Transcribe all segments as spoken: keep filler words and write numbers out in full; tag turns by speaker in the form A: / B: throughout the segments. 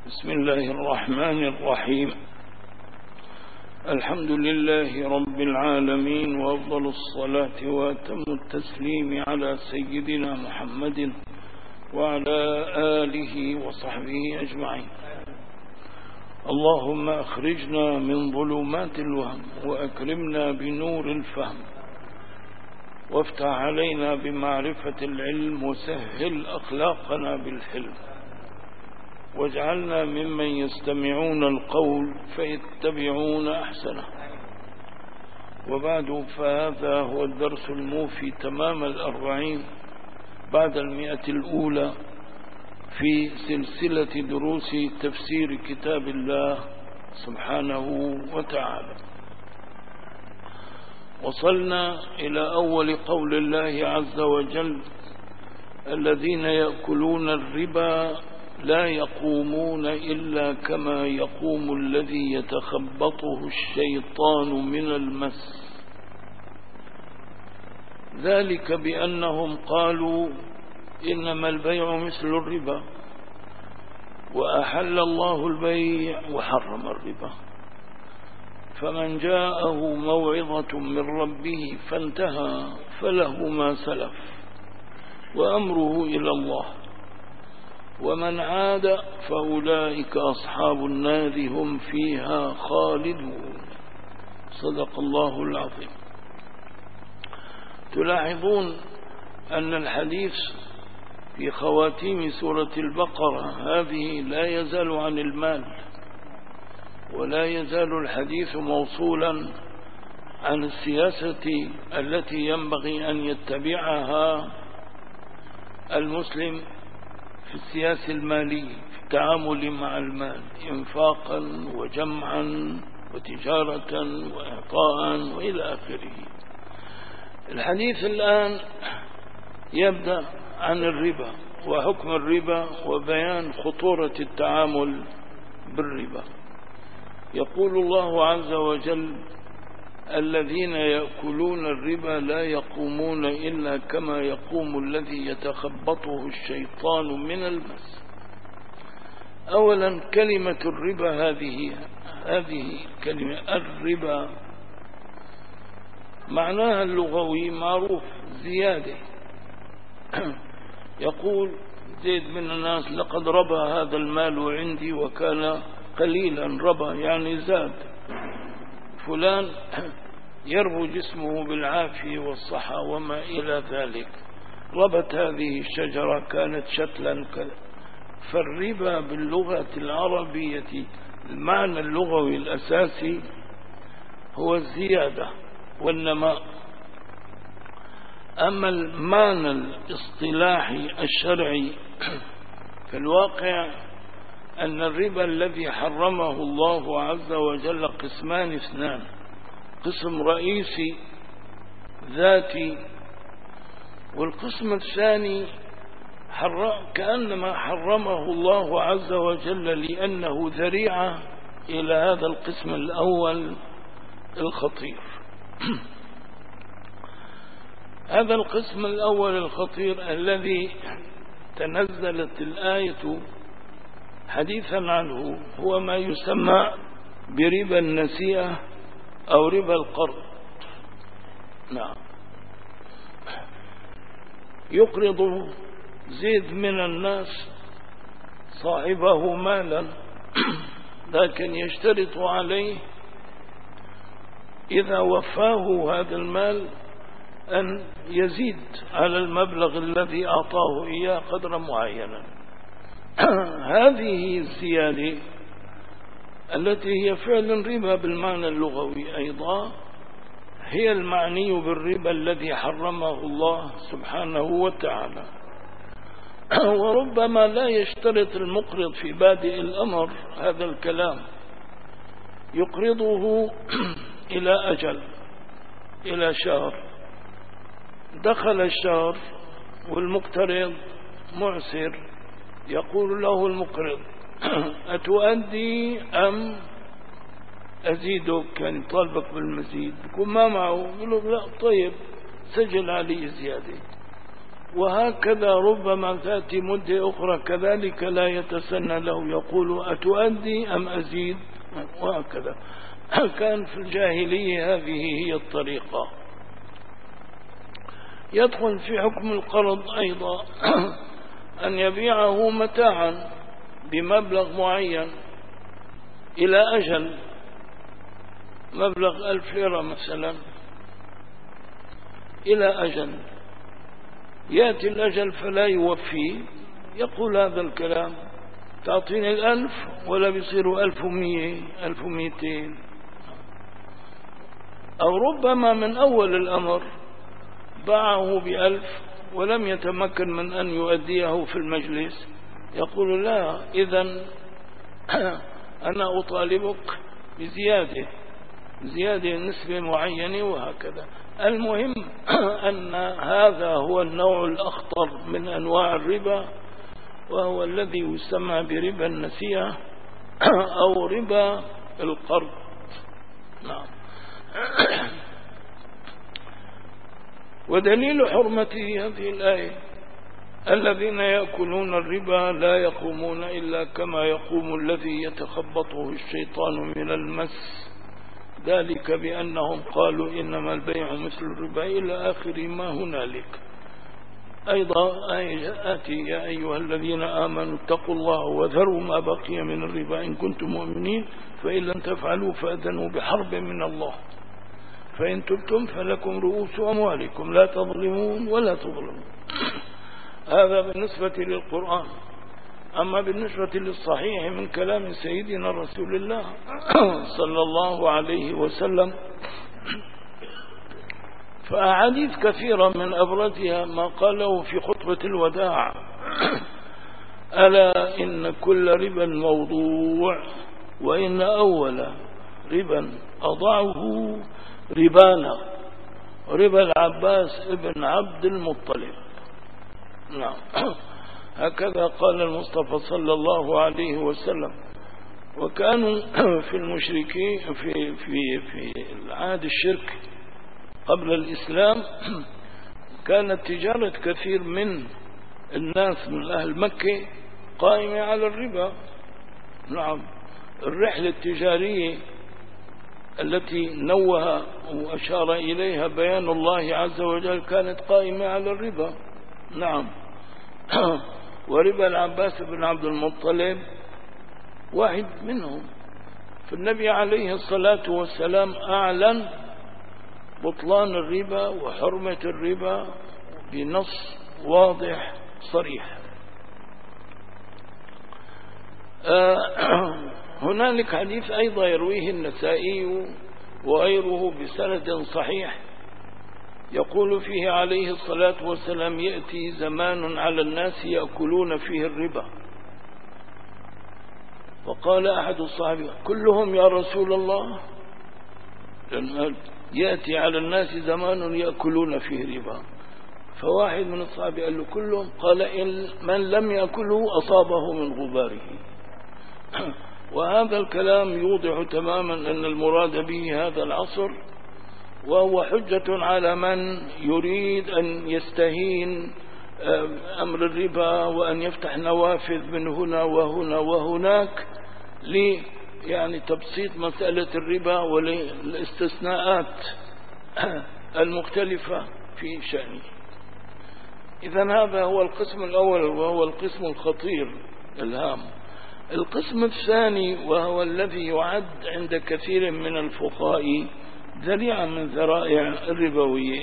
A: بسم الله الرحمن الرحيم. الحمد لله رب العالمين، وأفضل الصلاة وأتم التسليم على سيدنا محمد وعلى آله وصحبه أجمعين. اللهم أخرجنا من ظلمات الوهم وأكرمنا بنور الفهم، وافتح علينا بمعرفة العلم، وسهل أخلاقنا بالحلم، واجعلنا ممن يستمعون القول فيتبعون أحسنه. وبعد، فهذا هو الدرس الموفي تمام الأربعين بعد المئة الأولى في سلسلة دروس تفسير كتاب الله سبحانه وتعالى. وصلنا إلى أول قول الله عز وجل: الذين يأكلون الربا لا يقومون إلا كما يقوم الذي يتخبطه الشيطان من المس، ذلك بأنهم قالوا إنما البيع مثل الربا، وأحل الله البيع وحرم الربا، فمن جاءه موعظة من ربه فانتهى فله ما سلف وأمره إلى الله، ومن عاد فأولئك أصحاب النار هم فيها خالدون. صدق الله العظيم. تلاحظون أن الحديث في خواتيم سورة البقرة هذه لا يزال عن المال، ولا يزال الحديث موصولا عن السياسة التي ينبغي أن يتبعها المسلم في السياسة المالية، في التعامل مع المال، إنفاقا وجمعا وتجارة وإعطاء وإلى آخره. الحديث الآن يبدأ عن الربا وحكم الربا وبيان خطورة التعامل بالربا. يقول الله عز وجل: الذين يأكلون الربا لا يقومون إلا كما يقوم الذي يتخبطه الشيطان من المس. أولا، كلمة الربا هذه هذه كلمة الربا معناها اللغوي معروف: زيادة. يقول زيد من الناس: لقد ربى هذا المال عندي وكان قليلا. ربى يعني زاد. فلان يربو جسمه بالعافية والصحة وما إلى ذلك. ربت هذه الشجرة كانت شتلا. فالربا باللغة العربية المعنى اللغوي الأساسي هو الزيادة والنماء. أما المعنى الاصطلاحي الشرعي في الواقع أن الربا الذي حرمه الله عز وجل قسمان اثنان: قسم رئيسي ذاتي، والقسم الثاني كأنما حرمه الله عز وجل لأنه ذريعة إلى هذا القسم الأول الخطير. هذا القسم الأول الخطير الذي تنزلت الآية حديثا عنه هو ما يسمى بربا النسيئة أو ربا القرض. نعم، يقرض زيد من الناس صاحبه مالا، لكن يشترط عليه إذا وفاه هذا المال أن يزيد على المبلغ الذي أعطاه إياه قدرا معينا. هذه الزيادة التي هي فعلا ربا بالمعنى اللغوي أيضا هي المعني بالربا الذي حرمه الله سبحانه وتعالى. وربما لا يشترط المقرض في بادئ الأمر هذا الكلام، يقرضه إلى أجل، إلى شهر. دخل الشهر والمقترض معسر، يقول له المقرض: أتؤدي أم أزيدك؟ كان طالبك بالمزيد. يقول ما معه. يقول له: لا، طيب سجل علي زيادة. وهكذا ربما تأتي مدة أخرى كذلك لا يتسنى له، يقول أتؤدي أم أزيد، وهكذا كان في الجاهلية. هذه هي الطريقة. يدخل في حكم القرض أيضا أن يبيعه متاعا بمبلغ معين إلى أجل، مبلغ ألف ليرة مثلا إلى أجل، يأتي الأجل فلا يوفي، يقول هذا الكلام تعطيني الألف ولا بيصيروا ألف ومية ألف وميتين، أو ربما من أول الأمر باعه بألف ولم يتمكن من أن يؤديه في المجلس، يقول لا إذن أنا أطالبك بزيادة زيادة نسبة معينة، وهكذا. المهم أن هذا هو النوع الأخطر من أنواع الربا، وهو الذي يسمى بربا النسيئة أو ربا القرض. نعم. ودليل حرمته هذه الآية: الذين يأكلون الربا لا يقومون إلا كما يقوم الذي يتخبطه الشيطان من المس، ذلك بأنهم قالوا إنما البيع مثل الربا إلى آخر ما هنالك. أيضا آتي: يا أيها الذين آمنوا اتقوا الله وذروا ما بقي من الربا إن كنتم مؤمنين فإن لم تفعلوا فأذنوا بحرب من الله فإن تبتم فلكم رؤوس أموالكم لا تظلمون ولا تظلمون. هذا بالنسبة للقرآن. أما بالنسبة للصحيح من كلام سيدنا رسول الله صلى الله عليه وسلم فأحاديث كثيرة من أبرزها ما قاله في خطبة الوداع: ألا إن كل ربا موضوع، وإن أول ربا أضعه ربانا ربا العباس ابن عبد المطلب. نعم. هكذا قال المصطفى صلى الله عليه وسلم. وكانوا في المشركين في في في العهد الشرك قبل الإسلام كانت تجارة كثير من الناس من أهل مكة قائمة على الربا. نعم. الرحلة التجارية التي نوه وأشار إليها بيان الله عز وجل كانت قائمة على الربا. نعم. وربا العباس بن عبد المطلب واحد منهم. فالنبي عليه الصلاة والسلام أعلن بطلان الربا وحرمة الربا بنص واضح صريح. هنالك حديث أيضا يرويه النسائي وغيره بسند صحيح يقول فيه عليه الصلاة والسلام: يأتي زمان على الناس يأكلون فيه الربا. وقال أحد الصحابة: كلهم يا رسول الله؟ لأن يأتي على الناس زمان يأكلون فيه ربا. فواحد من الصحابة قال له: كلهم؟ قال: إن من لم يأكله أصابه من غباره. وهذا الكلام يوضح تماما أن المراد به هذا العصر، وهو حجة على من يريد أن يستهين أمر الربا وأن يفتح نوافذ من هنا وهنا وهناك لي يعني تبسيط مسألة الربا وللاستثناءات المختلفة في شأنه. إذن هذا هو القسم الأول وهو القسم الخطير الهام. القسم الثاني وهو الذي يعد عند كثير من الفقهاء ذريعة من ذرائع الربوية: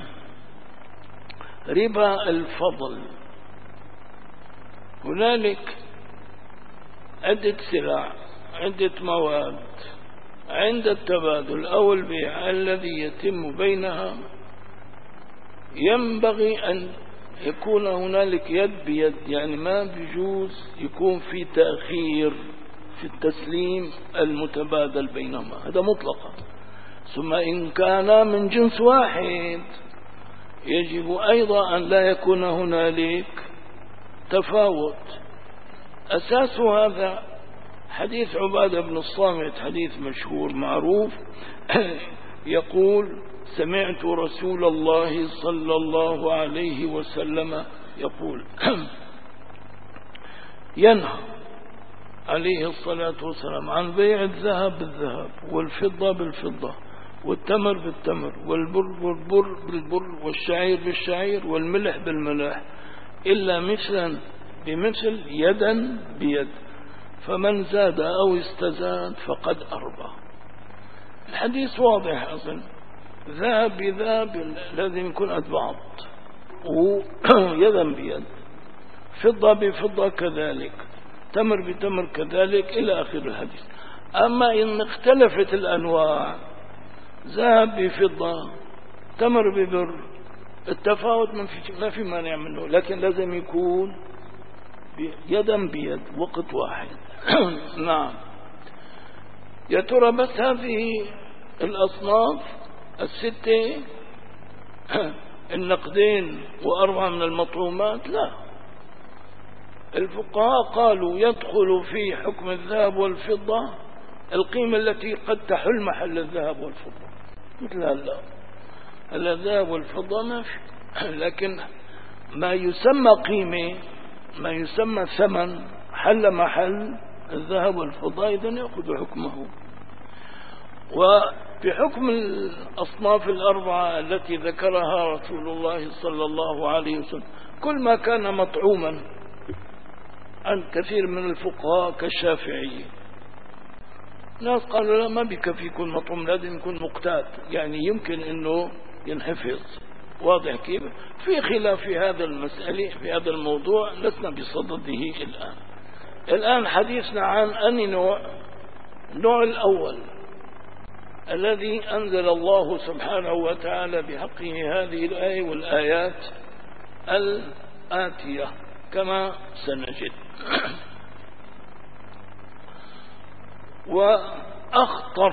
A: ربا الفضل. هنالك عدة سلع، عدة مواد، عند التبادل أو البيع الذي يتم بينها ينبغي أن يكون هنالك يد بيد، يعني ما بيجوز يكون في تأخير في التسليم المتبادل بينهما، هذا مطلقا. ثم إن كان من جنس واحد يجب أيضا أن لا يكون هنالك تفاوت. أساس هذا حديث عبادة بن الصامت، حديث مشهور معروف يقول سمعت رسول الله صلى الله عليه وسلم يقول ينهى عليه الصلاة والسلام عن بيع الذهب بالذهب والفضة بالفضة والتمر بالتمر والبر بالبر بالبر والشعير بالشعير والملح بالملح إلا مثلا بمثل يدا بيد، فمن زاد أو استزاد فقد أربى. الحديث واضح أظن، ذهب بذهب لازم يكون قد بعض، ويدا بيد، فضة بفضة كذلك، تمر بتمر كذلك إلى آخر الحديث. أما إن اختلفت الأنواع، ذهب بفضة، تمر ببر، التفاوت ما في مانع منه، لكن لازم يكون يدا بيد وقت واحد. نعم. يا ترى بس هذه الأصناف الستة النقدين وأربعة من المطعومات؟ لا، الفقهاء قالوا يدخل في حكم الذهب والفضة القيمة التي قد تحل محل الذهب والفضة، مثل هلا هلا الذهب والفضة ما في، لكن ما يسمى قيمة، ما يسمى ثمن حل محل الذهب والفضة، إذا يأخذ حكمه. وبحكم الأصناف الأربعة التي ذكرها رسول الله صلى الله عليه وسلم، كل ما كان مطعوما عن كثير من الفقهاء كالشافعي، ناس قالوا لا، ما بكفي يكون مطعوم، لازم يكون مقتات، يعني يمكن انه ينحفظ. واضح كيف؟ في خلاف في هذا المسألة، في هذا الموضوع لسنا بصدده الآن. الآن حديثنا عن أني نوع، النوع الأول الذي أنزل الله سبحانه وتعالى بحقه هذه الآية والآيات الآتية كما سنجد. وأخطر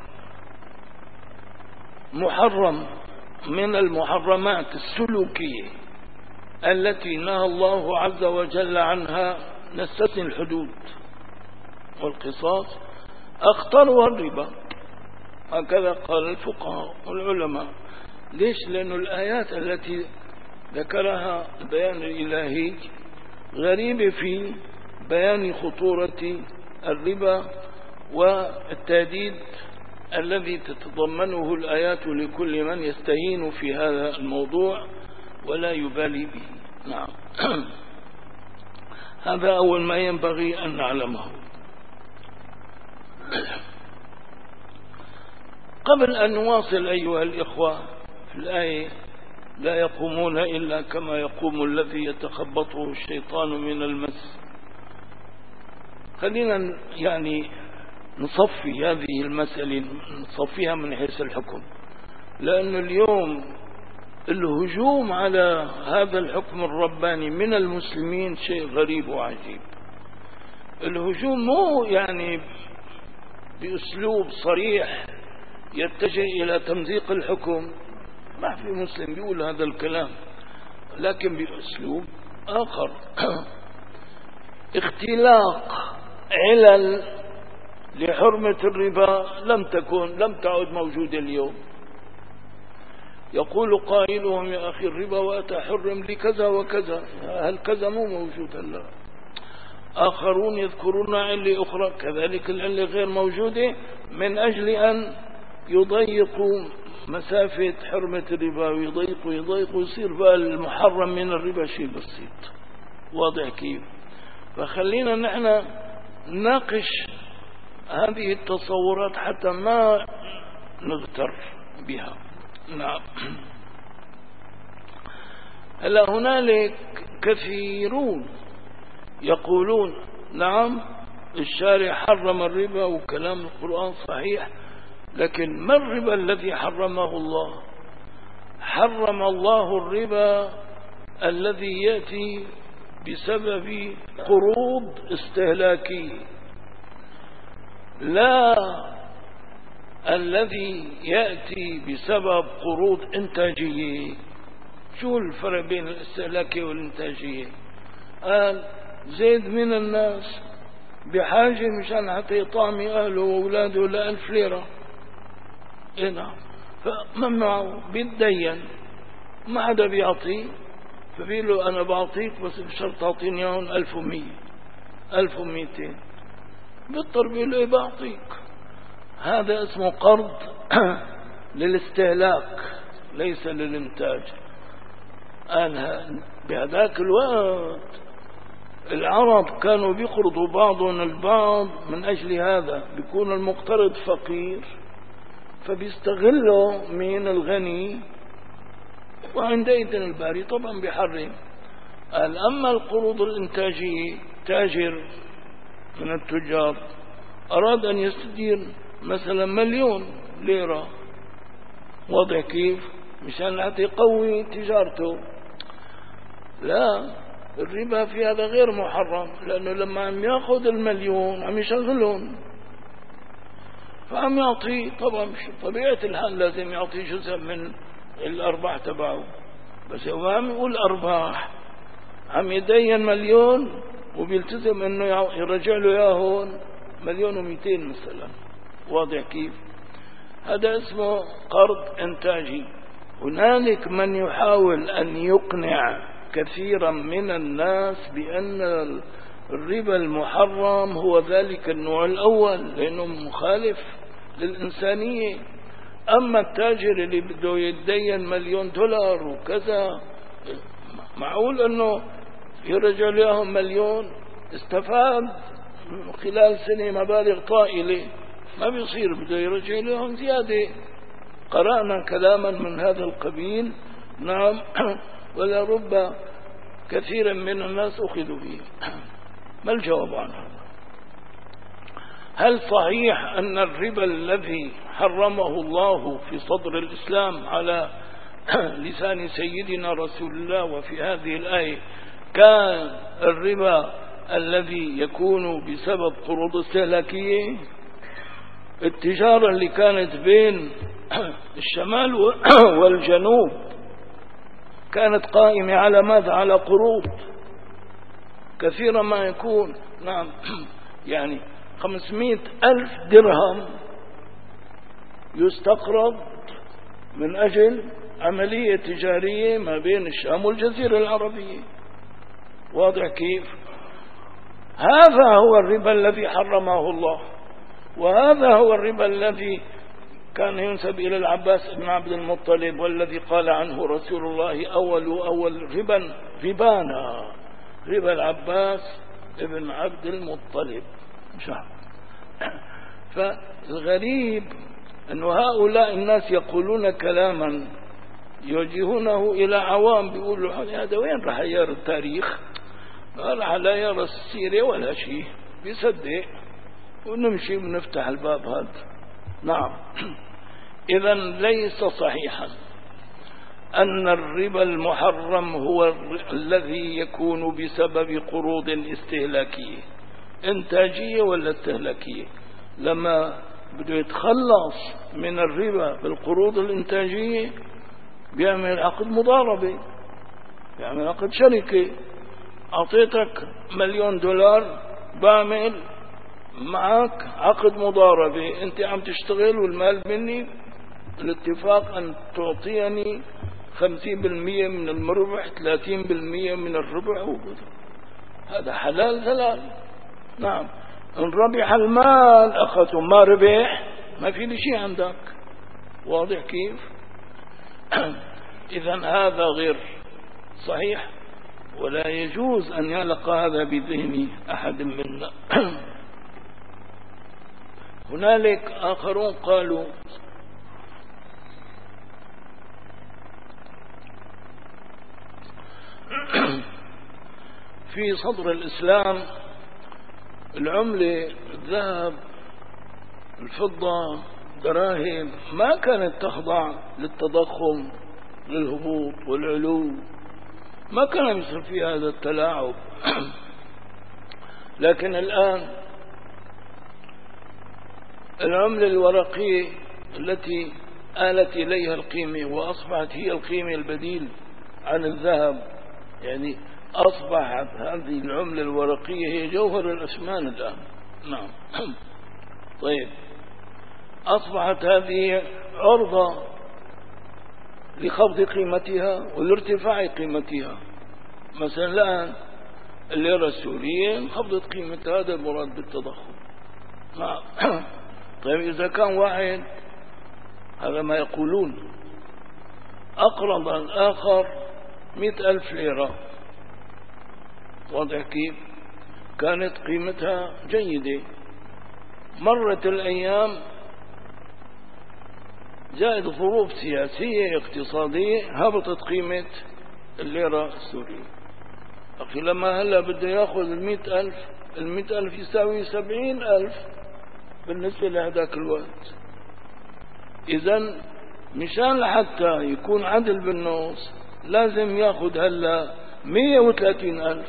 A: محرم من المحرمات السلوكية التي نهى الله عز وجل عنها، نستثني الحدود والقصاص، أخطرها الربا، هكذا قال الفقهاء والعلماء. ليش؟ لأن الآيات التي ذكرها البيان الإلهي غريبة في بيان خطورة الربا والتهديد الذي تتضمنه الآيات لكل من يستهين في هذا الموضوع ولا يبالي به. نعم. هذا أول ما ينبغي أن نعلمه. قبل أن نواصل أيها الإخوة في الآية، لا يقومون إلا كما يقوم الذي يتخبطه الشيطان من المس. خلينا يعني نصفي هذه المسألة، نصفيها من حيث الحكم، لأن اليوم الهجوم على هذا الحكم الرباني من المسلمين شيء غريب وعجيب. الهجوم مو يعني بأسلوب صريح يتجه إلى تمزيق الحكم، ما في مسلم بيقول هذا الكلام، لكن بأسلوب آخر. اختلاق علل لحرمة الربا لم تكن لم تعد موجودة اليوم. يقول قائلهم يا أخي الربا وأتحرم لكذا وكذا، هل كذا مو موجود هلا؟ آخرون يذكرون علة أخرى كذلك العلة غير موجودة، من أجل أن يضيقوا مسافة حرمة الربا، ويضيقوا يضيقوا يصير بقى المحرم من الربا شيء بسيط. واضح كيف؟ فخلينا نحن نناقش هذه التصورات حتى ما نغتر بها. نعم. هلا هنالك كثيرون يقولون نعم الشارع حرم الربا وكلام القرآن صحيح، لكن ما الربا الذي حرمه الله؟ حرم الله الربا الذي يأتي بسبب قروض استهلاكية، لا الذي يأتي بسبب قروض إنتاجية. شو الفرق بين الاستهلاكية والإنتاجية؟ قال زيد من الناس بحاجة مشان حتى يطعمي أهله وأولاده لألف ليرة. إيه نعم، فممنوع بيتدين، ما حدا بيعطيه، فبيقول له أنا بعطيك بس بشرط تعطيني هون ألف ومية ألف وميتين، بيضطر بيقول له إيه بعطيك. هذا اسمه قرض للاستهلاك ليس للإنتاج. قال بهذاك الوقت العرب كانوا بيقرضوا بعضهم البعض من أجل هذا، بيكون المقترض فقير فبيستغلوا من الغني، وعندئذ الباري طبعا بيحرم. قال أما القروض الإنتاجية، تاجر من التجار أراد أن يستدير مثلا مليون ليرة، واضح كيف؟ مشان حتى يقوي تجارته، لا، الربا في هذا غير محرم، لأنه لما عم ياخذ المليون عم يشغلهم، فعم يعطي طبعا طبيعة الحال لازم يعطي جزء من الأرباح تبعه، بس هو عم يقول أرباح، عم يدين مليون وبيلتزم انه يرجع له اياهون مليون ومئتين مثلا، واضح كيف؟ هذا اسمه قرض انتاجي. هنالك من يحاول ان يقنع كثيرا من الناس بان الربا المحرم هو ذلك النوع الاول لانه مخالف للانسانية. اما التاجر اللي بده يتدين مليون دولار وكذا، معقول انه يرجع لهم مليون، استفاد خلال سنة مبالغ طائلة، ما بيصير، بده يرجع لهم زيادة. قرأنا كلاما من هذا القبيل، نعم، ولا رب كثيرا من الناس أخذوا به. ما الجواب عن هذا؟ هل صحيح أن الربا الذي حرمه الله في صدر الإسلام على لسان سيدنا رسول الله وفي هذه الآية كان الربا الذي يكون بسبب قروض استهلاكية؟ التجارة اللي كانت بين الشمال والجنوب كانت قائمة على ماذا؟ على قروض كثيرا ما يكون، نعم، يعني خمسمائة ألف درهم يستقرض من أجل عملية تجارية ما بين الشام والجزيرة العربية، واضح كيف؟ هذا هو الربا الذي حرمه الله، وهذا هو الربا الذي كان ينسب إلى العباس بن عبد المطلب، والذي قال عنه رسول الله أول أول ربا ربانا ربا العباس بن عبد المطلب. فالغريب أن هؤلاء الناس يقولون كلاما يوجهونه إلى عوام، بيقولوا هذا وين راح يرى التاريخ؟ راح لا يرى السيرة ولا شيء، بيصدق ونمشي ونفتح الباب هذا. نعم، إذا ليس صحيحا أن الربا المحرم هو الذي يكون بسبب قروض استهلاكية، إنتاجية ولا استهلاكية. لما بده يتخلص من الربا بالقروض الإنتاجية بيعمل عقد مضاربة، بيعمل عقد شركة، أعطيتك مليون دولار بعمل معك عقد مضاربة، أنت عم تشتغل والمال مني، الاتفاق أن تعطيني خمسين بالمئة من المربح، ثلاثين بالمئة من الربح وكذا. هذا حلال دلال. نعم، إن ربح المال أخذته، ما ربح ما في شيء عندك، واضح كيف؟ إذا هذا غير صحيح، ولا يجوز أن يلقى هذا بذهن أحد منا. هنالك آخرون قالوا في صدر الإسلام العملة، الذهب، الفضة، دراهم ما كانت تخضع للتضخم، للهبوط والعلو، ما كان يصير فيها هذا التلاعب. لكن الآن العملة الورقية التي آلت إليها القيمة وأصبحت هي القيمة البديل عن الذهب، يعني أصبحت هذه العملة الورقية هي جوهر الأثمان الآن. نعم. طيب، أصبحت هذه عرضة لخفض قيمتها ولارتفاع قيمتها. مثلا الآن الليرة السورية انخفضت قيمتها، هذا المراد بالتضخم. طيب إذا كان واحد، هذا ما يقولون، أقرض الآخر مئة ألف ليرة، واضح كيف؟ كانت قيمتها جيدة، مرت الأيام جاءت ظروف سياسية اقتصادية هبطت قيمة الليرة السورية. أخي لما هلا بده يأخذ المئة ألف، المئة ألف يساوي سبعين ألف بالنسبة لهذاك الوقت. إذن مشان لحتى يكون عدل بالنص لازم يأخذ هلا مئة وثلاثين ألف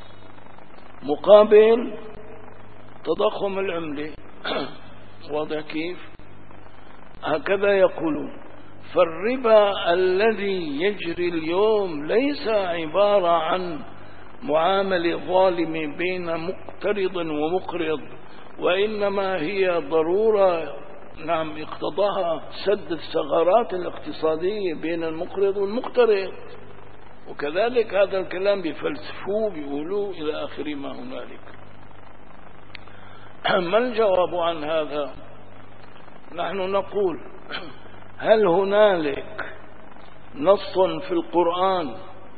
A: مقابل تضخم العملة. واضح كيف؟ هكذا يقولون. فالربا الذي يجري اليوم ليس عبارة عن معاملة ظالمة بين مقترض ومقرض، وإنما هي ضرورة نعم اقتضاها سد الثغرات الاقتصادية بين المقرض والمقترض. وكذلك هذا الكلام بفلسفوه بيقولوه إلى آخر ما هنالك. ما الجواب عن هذا؟ نحن نقول: هل هنالك نص في القرآن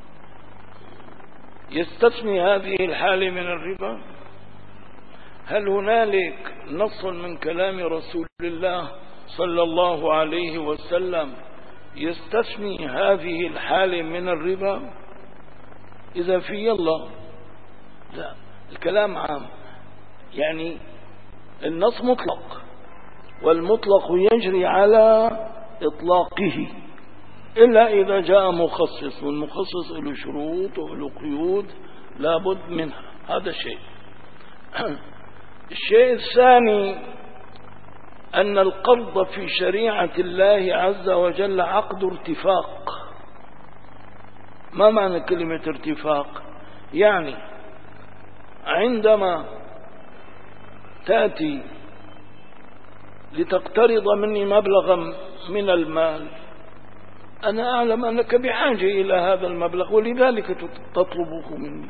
A: يستثني هذه الحالة من الربا؟ هل هنالك نص من كلام رسول الله صلى الله عليه وسلم يستثني هذه الحالة من الربا؟ إذا في يلا لا، الكلام عام، يعني النص مطلق، والمطلق يجري على إطلاقه إلا إذا جاء مخصص، والمخصص له شروط وله قيود لابد منها. هذا شيء. الشيء الثاني أن القرض في شريعة الله عز وجل عقد ارتفاق. ما معنى كلمة ارتفاق؟ يعني عندما تأتي لتقترض مني مبلغا من المال، أنا أعلم أنك بحاجة إلى هذا المبلغ ولذلك تطلبه مني.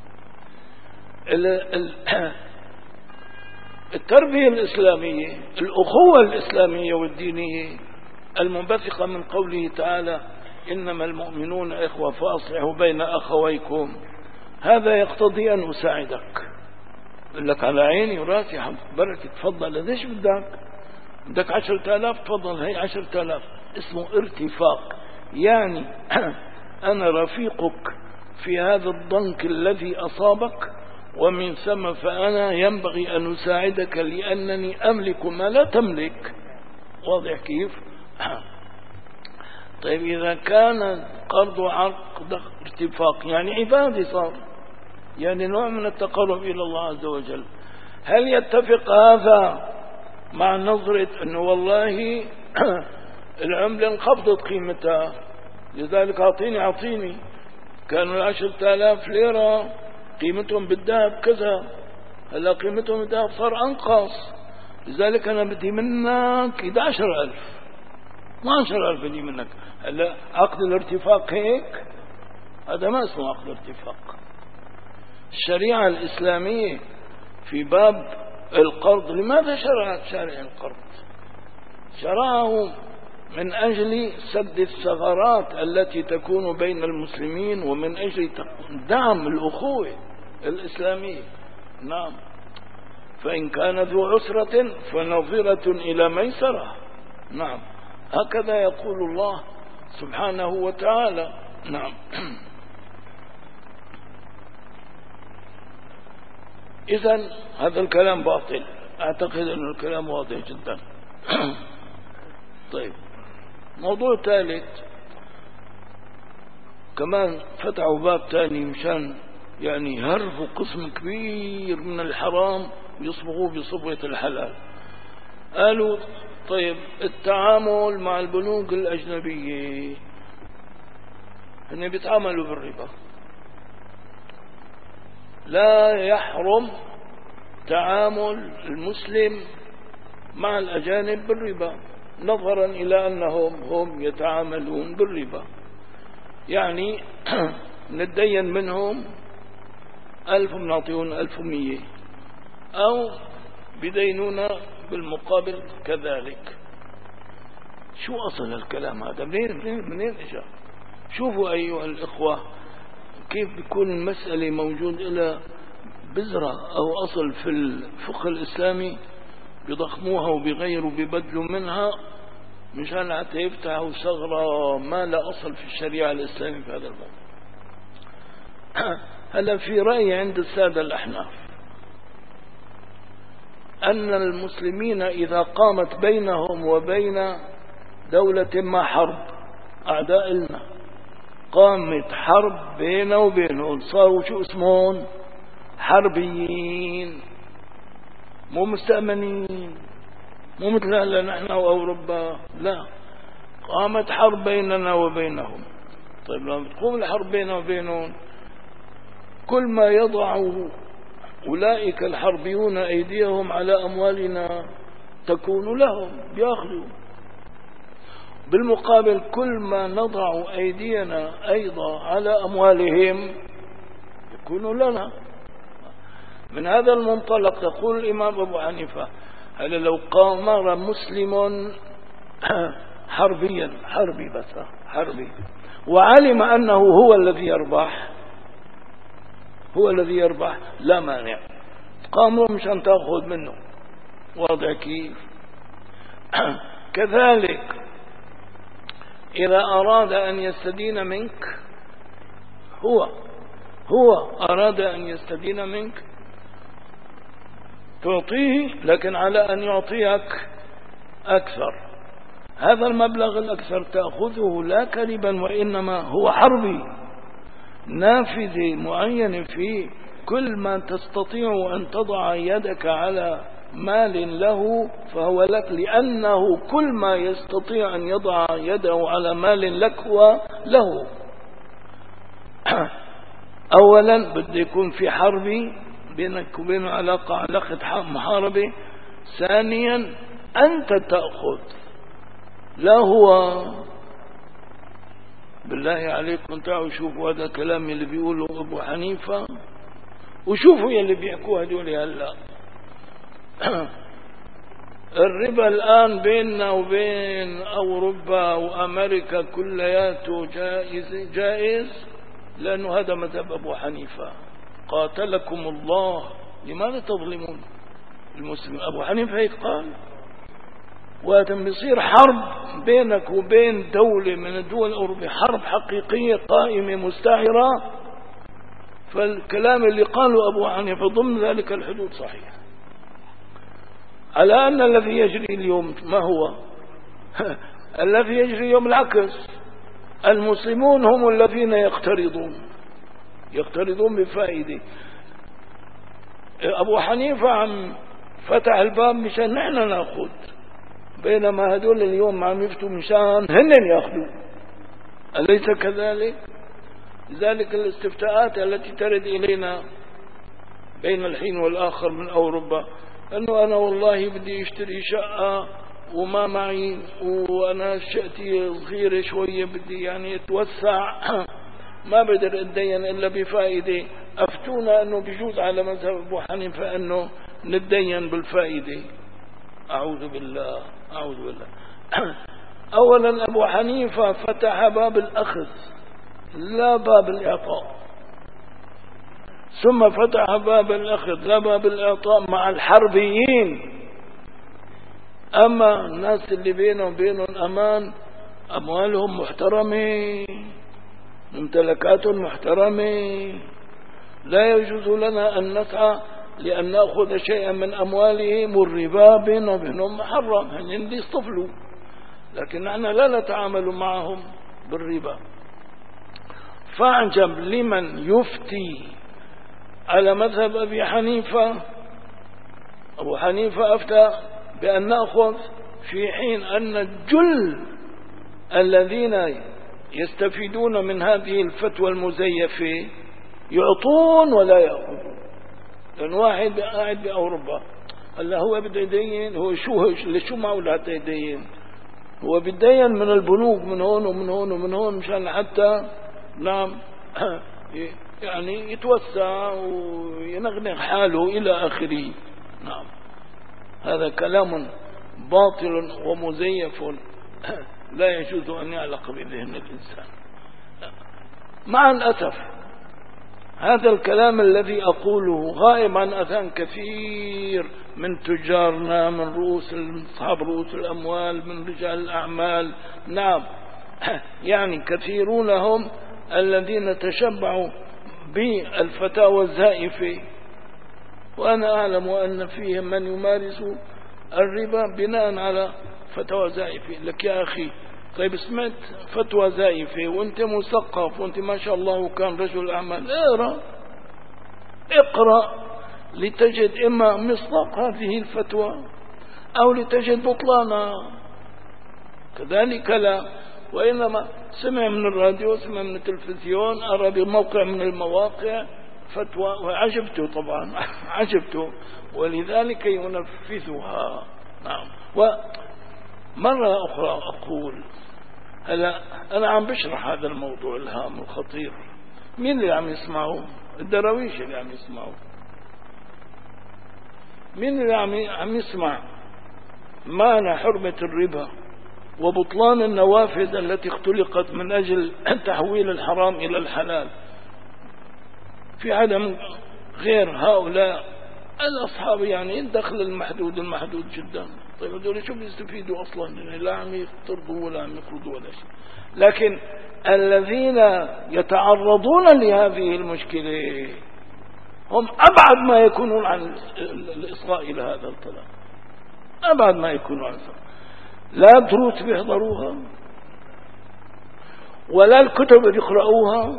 A: التربية الإسلامية، الأخوة الإسلامية والدينية المنبثقة من قوله تعالى: إنما المؤمنون إخوة فأصلحوا بين أخويكم، هذا يقتضي أن أساعدك. أقول لك على عيني وراسي بركة، تفضل، ليش بدك؟ بدك عشرة آلاف، تفضل، هي عشرة آلاف. اسمه ارتفاق، يعني أنا رفيقك في هذا الضنك الذي أصابك، ومن ثم فأنا ينبغي أن أساعدك لأنني أملك ما لا تملك. واضح كيف؟ طيب إذا كان قرض عقد ارتفاق يعني عبادي صار، يعني نوع من التقرب إلى الله عز وجل، هل يتفق هذا مع نظرة أنه والله العملة انخفضت قيمتها لذلك أعطيني أعطيني، كانوا العشرة آلاف ليرة قيمتهم بالذهب كذا، هلا قيمتهم بالذهب صار أنقص، لذلك أنا بدي منك إحدى عشر ألف، اثني عشر ألف بدي منك. هلا عقد الارتفاق هيك؟ هذا ما اسمه عقد ارتفاق. الشريعة الإسلامية في باب القرض لماذا شرعت شارع القرض؟ شرعه من أجل سد الثغرات التي تكون بين المسلمين ومن أجل دعم الأخوة الإسلامية. نعم، فإن كان ذو عسرة فنظرة إلى ميسرة. نعم، هكذا يقول الله سبحانه وتعالى. نعم. إذن هذا الكلام باطل، أعتقد أن الكلام واضح جدا. طيب، موضوع ثالث كمان فتحوا باب ثاني مشان يعني يهرفوا قسم كبير من الحرام ويصبغوه بصبغة الحلال. قالوا طيب التعامل مع البنوك الأجنبية، هن بيتعاملوا بالربا، لا يحرم تعامل المسلم مع الأجانب بالربا، نظرا إلى أنهم هم يتعاملون بالربا. يعني نتدين منهم ألف بنعطيهم ألف ومية، أو بدينونا بالمقابل كذلك. شو أصل الكلام هذا؟ منين منين منين إجا؟ شوفوا أيها الإخوة كيف بيكون المسألة موجود إلى بذرة أو أصل في الفقه الإسلامي، بيضخموها وبيغيروا وبيبدلوا منها مشان حتى يفتحوا ثغرة ما لا أصل في الشريعة الإسلامية في هذا الباب. هلا في رأي عند السادة الأحناف أن المسلمين إذا قامت بينهم وبين دولة ما حرب، أعداء لنا قامت حرب بينه وبينهم، صاروا شو اسمهم؟ حربيين، مو مستأمنين، مو مثل هلا نحن وأوروبا، لا، قامت حرب بيننا وبينهم. طيب لما تقوم الحرب بيننا وبينهم، كل ما يضع أولئك الحربيون أيديهم على أموالنا تكون لهم، بياخذوا. بالمقابل كل ما نضع أيدينا أيضا على أموالهم يكون لنا. من هذا المنطلق يقول الإمام أبو حنيفة: هل لو قامر مسلم حربيا، حربي بس حربي، وعلم أنه هو الذي يربح، هو الذي يربح، لا مانع، قاموا مشان تأخذ منه. واضح كيف؟ كذلك إذا أراد أن يستدين منك، هو هو أراد أن يستدين منك، تعطيه، لكن على أن يعطيك أكثر. هذا المبلغ الأكثر تأخذه لا كربا، وإنما هو حربي، نافذة معينة فيه. كل ما تستطيع أن تضع يدك على مال له فهو لك، لأنه كل ما يستطيع أن يضع يده على مال لك هو له. أولا بده يكون في حرب بينك وبينه، علاقة علاقة محاربة. ثانيا أنت تأخذ، لا هو. بالله عليكم تعالوا شوفوا هذا الكلام اللي بيقوله أبو حنيفة، وشوفوا يلي بيحكوه هدول هلا. الربا الآن بيننا وبين أوروبا وأمريكا كلياته جائز جائز، لأنه هذا مذهب أبو حنيفة. قاتلكم الله، لماذا تظلمون المسلم؟ أبو حنيفة هيك قال. وقت بيصير حرب بينك وبين دولة من الدول الأوروبية، حرب حقيقية قائمة مستعرة، فالكلام اللي قاله أبو حنيفة ضمن ذلك الحدود صحيح. على أن الذي يجري اليوم ما هو؟ الذي يجري اليوم العكس، المسلمون هم الذين يقترضون يقترضون بفائدة. أبو حنيفة عم فتح الباب مشان نحن ناخذ، بينما هدول اليوم عم يفتوا مشان هن ياخذوا. أليس كذلك؟ لذلك الاستفتاءات التي ترد إلينا بين الحين والآخر من أوروبا، أنه أنا والله بدي اشتري شقة وما معي، وأنا شقتي صغيرة شوية، بدي يعني اتوسع، ما بقدر اتدين إلا بفائدة. أفتونا أنه بيجوز على مذهب أبو حنيفة أنه نتدين بالفائدة. أعوذ بالله أعوذ بالله. أولا أبو حنيفة فتح باب الأخذ لا باب الإعطاء، ثم فتح باب الأخذ لا باب الإعطاء مع الحربيين. أما الناس اللي بينهم وبينهم أمان، أموالهم محترمة، ممتلكاتهم محترمة، لا يجوز لنا أن نسعى لأن نأخذ شيئا من أموالهم، والربا بينهم وبينهم محرم، هن يصطفلوا، لكن نحن لا نتعامل معهم بالربا. فاعجب لمن يفتي على مذهب أبي حنيفة. أبو حنيفة أفتى بأن نأخذ، في حين أن الجل الذين يستفيدون من هذه الفتوى المزيفة يعطون ولا يأخذون. لأن واحد قاعد بأوروبا، هلا هو بده يدين، هو شو شو معه لحتى يدين؟ هو بيتدين من البنوك من هون ومن هون ومن هون مشان حتى نعم يعني يتوسع وينغنغ حاله إلى آخره. نعم هذا كلام باطل ومزيف لا يجوز أن يعلق بذهن الإنسان. مع الأسف هذا الكلام الذي أقوله غائب عن أذهان كثير من تجارنا، من رؤوس أصحاب رؤوس الأموال، من رجال الأعمال. نعم يعني كثيرون هم الذين تشبعوا بالفتاوى الزائفة، وأنا أعلم أن فيهم من يمارس الربا بناء على فتوى زائفة. لك يا أخي طيب سمعت فتوى زائفة وانت مثقف وانت ما شاء الله وكان رجل أعمال، اقرأ اقرأ لتجد إما مصداق هذه الفتوى أو لتجد بطلانها. كذلك لا، وإنما سمع من الراديو، سمع من التلفزيون، أرى بموقع من المواقع فتوى وعجبته طبعا عجبته، ولذلك ينفذها. نعم. ومرة أخرى أقول هلا أنا عم بشرح هذا الموضوع الهام الخطير، مين اللي عم يسمعه؟ الدراويش اللي عم يسمعه. مين اللي عم عم يسمع معنى حرمة الربا وبطلان النوافذ التي اختلقت من أجل تحويل الحرام إلى الحلال؟ في عدم غير هؤلاء الأصحاب يعني الدخل المحدود المحدود جدا. طيب هذول شو بيستفيدوا أصلا؟ لا عم يقترضوا ولا عم يقرضوا ولا شيء. لكن الذين يتعرضون لهذه المشكلة هم أبعد ما يكونون عن الإصغاء إلى هذا الطلاق، أبعد ما يكونون عن الإصغاء. لا دروس بيحضروها ولا الكتب بيقرأوها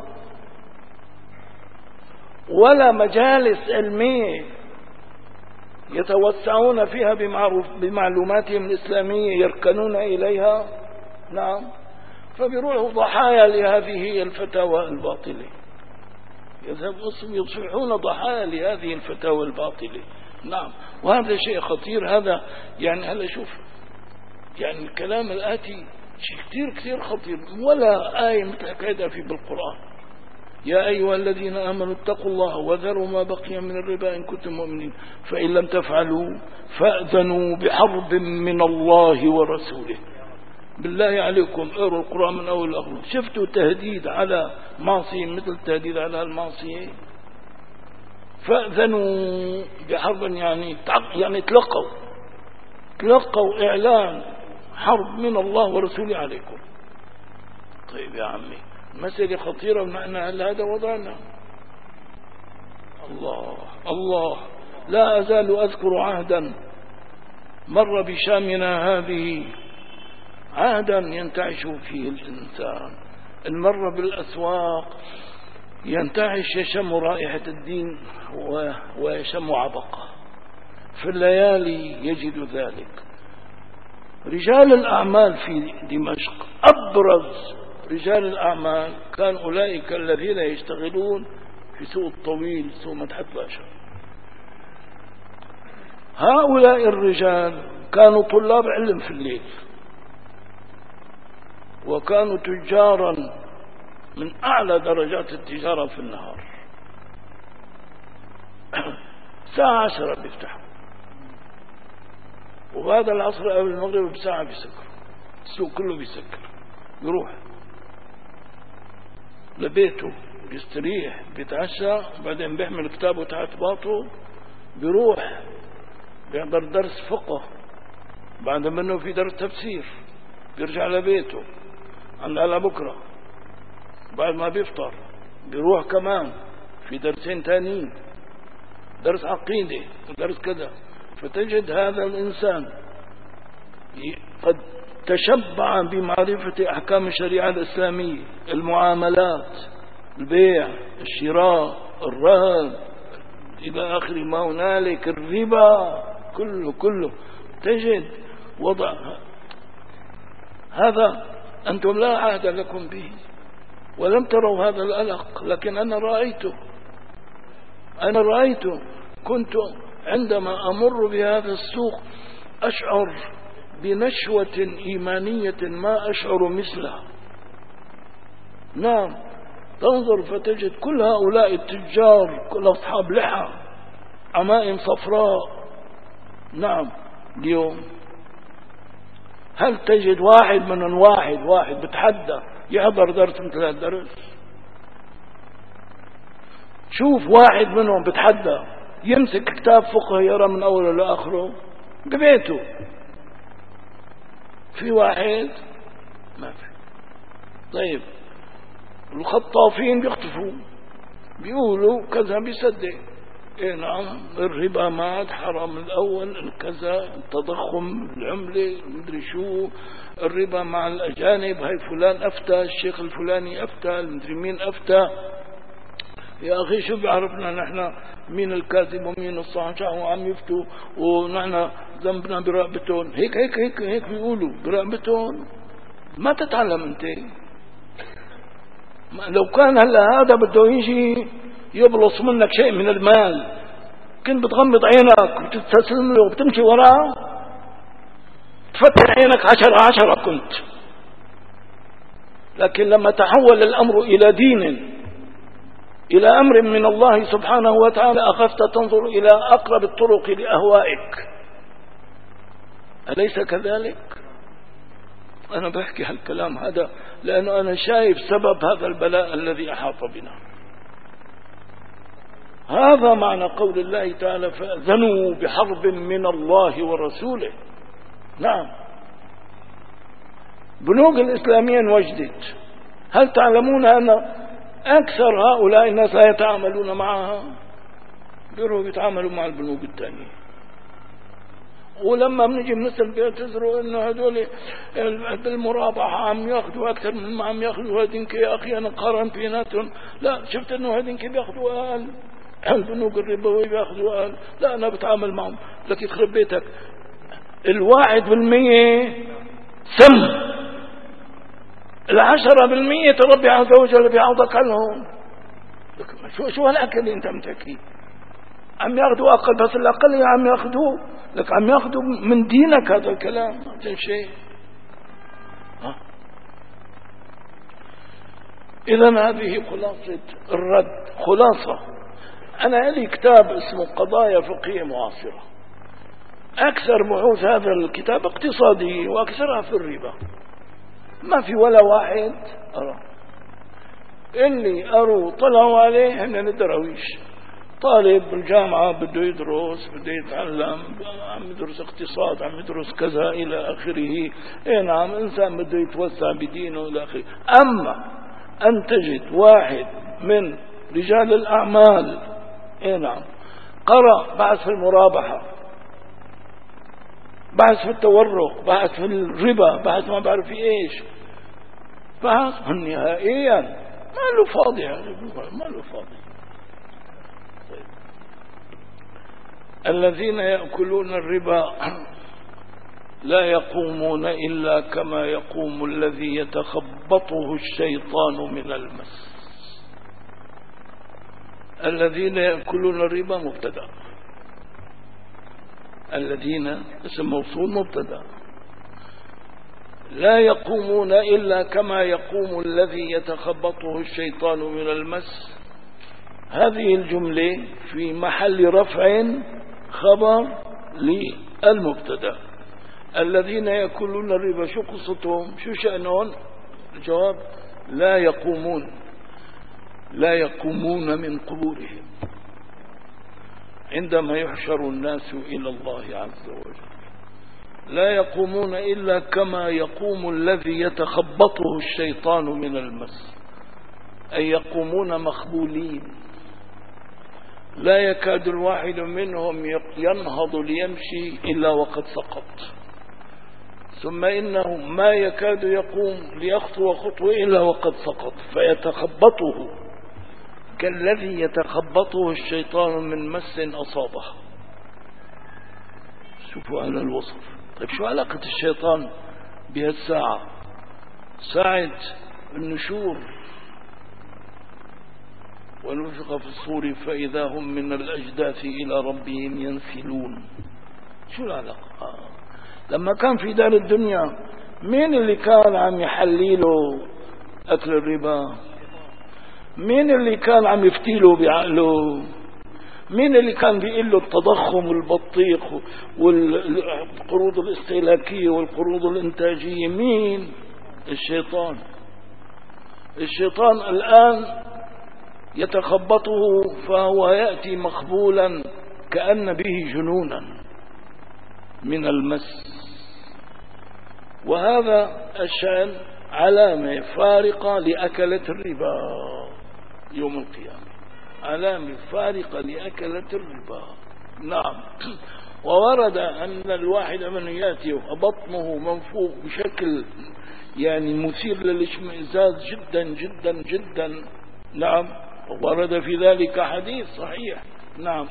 A: ولا مجالس علمية يتوسعون فيها بمعلوماتهم الإسلامية يركنون إليها. نعم. فبيروحوا ضحايا لهذه الفتاوى الباطلة، يصبحون ضحايا لهذه الفتاوى الباطلة. نعم. وهذا شيء خطير. هذا يعني هلا شوف يعني الكلام الآتي شيء كثير كثير خطير، ولا آية مثل هكذا في بالقرآن. يا أيها الذين آمنوا اتقوا الله وذروا ما بقي من الربا إن كنتم مؤمنين فإن لم تفعلوا فأذنوا بحرب من الله ورسوله. بالله عليكم اقروا القرآن من أول لآخر. شفتوا تهديد على معصية مثل التهديد على المعصية؟ فأذنوا بحرب يعني يعني تلقوا تلقوا إعلان حرب من الله ورسوله عليكم. طيب يا عمي مسألة خطيرة ونحن على هذا وضعنا. الله الله لا أزال أذكر عهدا مر بشامنا هذه، عهدا ينتعش فيه الإنسان. المر بالأسواق ينتعش يشم رائحة الدين ويشم عبقه، في الليالي يجد ذلك. رجال الأعمال في دمشق أبرز رجال الأعمال كان أولئك الذين يشتغلون في سوق الطويل، سوق مدحت باشا. هؤلاء الرجال كانوا طلاب علم في الليل، وكانوا تجارا من أعلى درجات التجارة في النهار. الساعة عشرة بيفتحوا، وبعد العصر قبل المغرب بساعة بيسكروا، السوق كله بيسكر. يروح لبيته بيستريح بيتعشى، وبعدين بيحمل كتابه تحت باطه بيروح بيحضر درس فقه، بعد منه في درس تفسير، بيرجع لبيته عند على بكرة. بعد ما بيفطر بيروح كمان في درسين تانيين، درس عقيدة ودرس كذا. فتجد هذا الإنسان قد تشبع بمعرفة أحكام الشريعة الإسلامية، المعاملات، البيع، الشراء، الرهن، إلى آخر ما هنالك، الربا، كله كله تجد وضع هذا. أنتم لا عهد لكم به ولم تروا هذا الألق، لكن أنا رأيته أنا رأيته كنت عندما أمر بهذا السوق أشعر بنشوة إيمانية ما أشعر مثلها. نعم، تنظر فتجد كل هؤلاء التجار، كل أصحاب لحى، عمائم صفراء. نعم، اليوم هل تجد واحد من واحد واحد بتحدى يحضر درس مثل الدرس؟ شوف واحد منهم بتحدى يمسك كتاب فقه يرى من أوله لآخره ببيته. في واحد؟ ما في. طيب الخطافين بيخطفوا، بيقولوا كذا بيصدق. إيه نعم، الربا مات حرام الأول، الكذا، التضخم، العملة، مدري شو، الربا مع الأجانب، هاي فلان أفتى، الشيخ الفلاني أفتى، المدري مين أفتى. يا أخي شو بيعرفنا نحن مين الكاذب ومين الصحيح وعم يفتوا ونحن ذنبنا برقبتهم؟ هيك هيك هيك هيك بيقولوا برقبتهم. ما تتعلم أنت؟ لو كان هلا هذا بده يجي يبلص منك شيء من المال كنت بتغمض عينك وتستسلم له وبتمشي وراه، تفتح عينك عشرة عشرة كنت. لكن لما تحول الأمر إلى دين، إلى أمر من الله سبحانه وتعالى، أخذت تنظر إلى أقرب الطرق لأهوائك. أليس كذلك؟ أنا بحكي هالكلام هذا لأنه أنا شايف سبب هذا البلاء الذي أحاط بنا. هذا معنى قول الله تعالى فأذنوا بحرب من الله ورسوله. نعم، بنوك الإسلامية وجدت. هل تعلمون أن أكثر هؤلاء الناس لا يتعاملون معها؟ بيروحوا يتعاملوا مع البنوك الثانية. ولما بنجي بنسأل بيعتذروا انه هذول بالمرابحة عم ياخذوا اكثر من ما عم ياخذوا هذينك. يا اخي انا قارن بيناتهم، لا شفت انه هذينك بياخذوا اقل، البنوك الربوية بياخذوا اقل، لا انا بتعامل معهم. لك يخرب بيتك، الواحد بالمية سم، العشرة بالمية ربي عز وجل بيعوضك عنهم. شو شو هالأكل اللي انت متحكي؟ عم ياخذوا اقل، بس الاقل عم ياخذوا لك، عم ياخذوا من دينك هذا الكلام. هذا شيء. اذا هذه خلاصة الرد. خلاصة، انا لي كتاب اسمه قضايا فقهية معاصرة. اكثر بحوث هذا الكتاب اقتصادي واكثرها في الربا. ما في ولا واحد أرى. اللي أروا طلعوا عليه هن الدراويش. طالب بالجامعة بده يدرس، بده يتعلم، عم يدرس اقتصاد، عم يدرس كذا إلى آخره. إيه نعم، إنسان بده يتوسع بدينه إلى آخره. أما أن تجد واحد من رجال الأعمال، إيه نعم، قرأ بحث في المرابحة، بحث في التورق، بحث في الربا، بحث ما بعرف في إيش، بحث نهائيا ما له فاضي، يعني ما له فاضي. الذين يأكلون الربا لا يقومون إلا كما يقوم الذي يتخبطه الشيطان من المس. الذين يأكلون الربا مبتدأ، الذين اسم موصول مبتدأ. لا يقومون إلا كما يقوم الذي يتخبطه الشيطان من المس. هذه الجملة في محل رفع خبر للمبتدا. الذين يأكلون الربا شو قصتهم؟ شو شأنهم؟ الجواب لا يقومون، لا يقومون من قبورهم عندما يحشر الناس إلى الله عز وجل. لا يقومون إلا كما يقوم الذي يتخبطه الشيطان من المس، أي يقومون مخبولين. لا يكاد الواحد منهم ينهض ليمشي إلا وقد سقط، ثم إنه ما يكاد يقوم ليخطو خطوة إلا وقد سقط، فيتخبطه كالذي يتخبطه الشيطان من مس أصابه. شوفوا على الوصف. طيب شو علاقة الشيطان بهالساعة؟ ساعة النشور، ونفخ في الصور فإذا هم من الأجداث إلى ربهم ينسلون. شو العلاقة؟ لما كان في دار الدنيا مين اللي كان عم يحليله أكل الربا؟ مين اللي كان عم يفتيله بعقله؟ مين اللي كان بيقول له التضخم والبطيخ والقروض الاستهلاكية والقروض الإنتاجية؟ مين؟ الشيطان. الشيطان الآن يتخبطه، فهو يأتي مخبولا كأن به جنونا من المس. وهذا الشأن علامة فارقة لأكلة الربا يوم القيامة، علامة فارقة لأكلة الربا. نعم. وورد أن الواحد من يأتي وبطنه منفوخ بشكل يعني مثير للاشمئزاز جدا جدا جدا. نعم. ورد في ذلك حديث صحيح. نعم.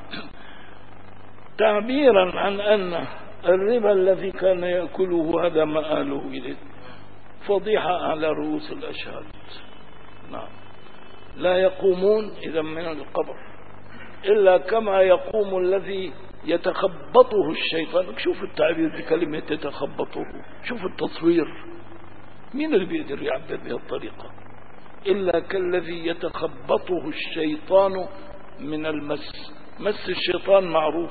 A: تعبيرا عن أن الربا الذي كان يأكله هذا مآله إليه، فضيحة على رؤوس الأشهاد. نعم. لا يقومون إذا من القبر إلا كما يقوم الذي يتخبطه الشيطان. شوف التعبير بكلمة يتخبطه، شوف التصوير، مين اللي بيقدر يعبر بهذه الطريقة؟ إلا كالذي يتخبطه الشيطان من المس. مس الشيطان معروف،